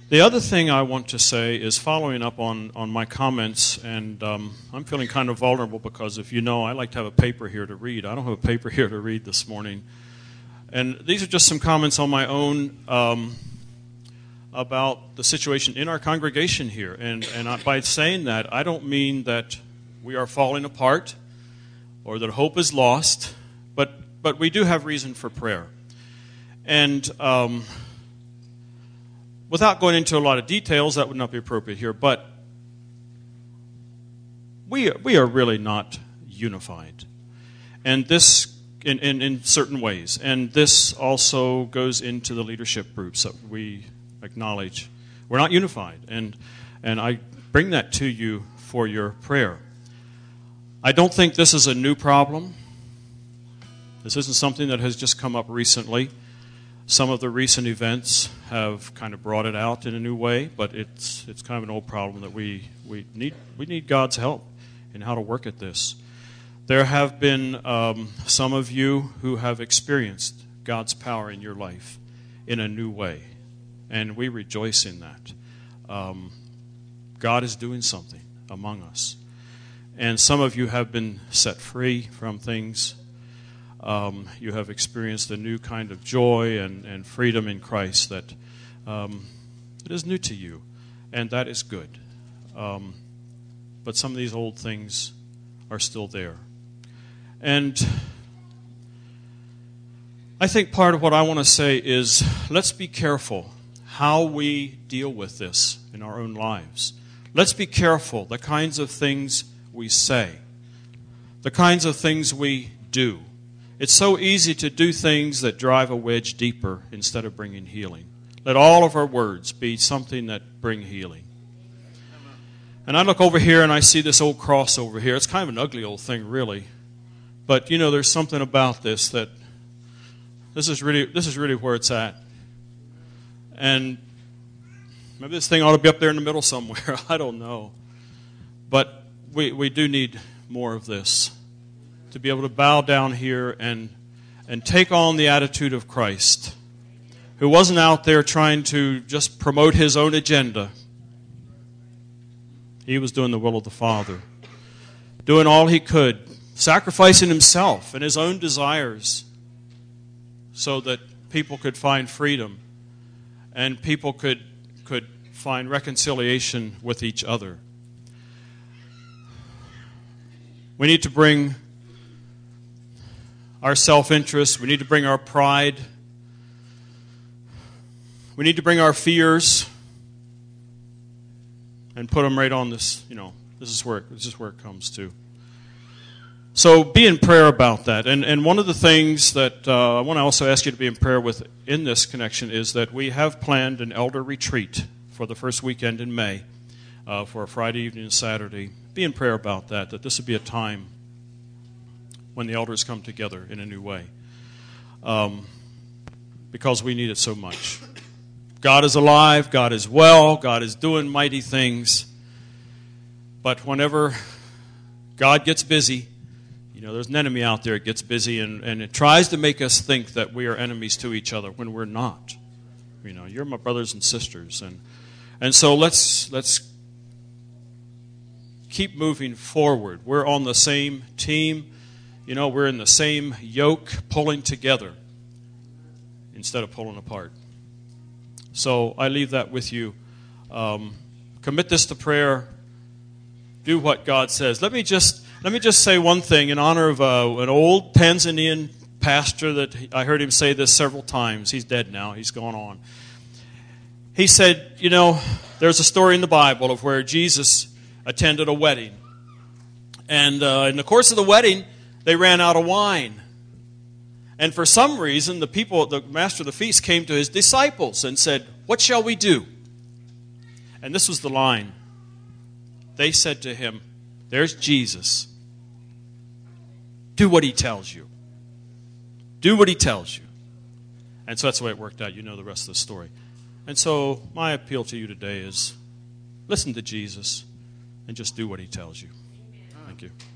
The other thing I want to say is following up on my comments, and I'm feeling kind of vulnerable because, if you know, I like to have a paper here to read. I don't have a paper here to read this morning. And these are just some comments on my own about the situation in our congregation here. And by saying that, I don't mean that we are falling apart or that hope is lost, but we do have reason for prayer. And without going into a lot of details, that would not be appropriate here, but we are really not unified. And this, in certain ways, and this also goes into the leadership groups that we acknowledge. We're not unified, and I bring that to you for your prayer. I don't think this is a new problem. This isn't something that has just come up recently. Some of the recent events have kind of brought it out in a new way, but it's kind of an old problem that we need God's help in how to work at this. There have been some of you who have experienced God's power in your life in a new way, and we rejoice in that. God is doing something among us, and some of you have been set free from things. You have experienced a new kind of joy and freedom in Christ that it is new to you, and that is good. But some of these old things are still there. And I think part of what I want to say is, let's be careful how we deal with this in our own lives. Let's be careful the kinds of things we say, the kinds of things we do. It's so easy to do things that drive a wedge deeper instead of bringing healing. Let all of our words be something that bring healing. And I look over here and I see this old cross over here. It's kind of an ugly old thing, really. But, you know, there's something about this that this is really where it's at. And maybe this thing ought to be up there in the middle somewhere. I don't know. But we do need more of this, to be able to bow down here and take on the attitude of Christ, who wasn't out there trying to just promote his own agenda. He was doing the will of the Father, doing all he could, sacrificing himself and his own desires so that people could find freedom and people could find reconciliation with each other. We need to bring our self-interest. We need to bring our pride. We need to bring our fears and put them right on this. You know, this is where it comes to. So be in prayer about that. And one of the things that I want to also ask you to be in prayer with in this connection is that we have planned an elder retreat for the first weekend in May, for a Friday evening and Saturday. Be in prayer about that this would be a time when the elders come together in a new way, because we need it so much. God is alive, God is well, God is doing mighty things, but whenever God gets busy, you know, there's an enemy out there that gets busy and it tries to make us think that we are enemies to each other when we're not. You know, you're my brothers and sisters, and so let's keep moving forward. We're on the same team. You know, we're in the same yoke, pulling together instead of pulling apart. So I leave that with you. Commit this to prayer. Do what God says. Let me just say one thing in honor of an old Tanzanian pastor that I heard him say this several times. He's dead now. He's gone on. He said, you know, there's a story in the Bible of where Jesus attended a wedding. And in the course of the wedding, they ran out of wine. And for some reason, the master of the feast came to his disciples and said, "What shall we do?" And this was the line. They said to him, "There's Jesus. Do what he tells you. Do what he tells you." And so that's the way it worked out. You know the rest of the story. And so my appeal to you today is listen to Jesus and just do what he tells you. Thank you.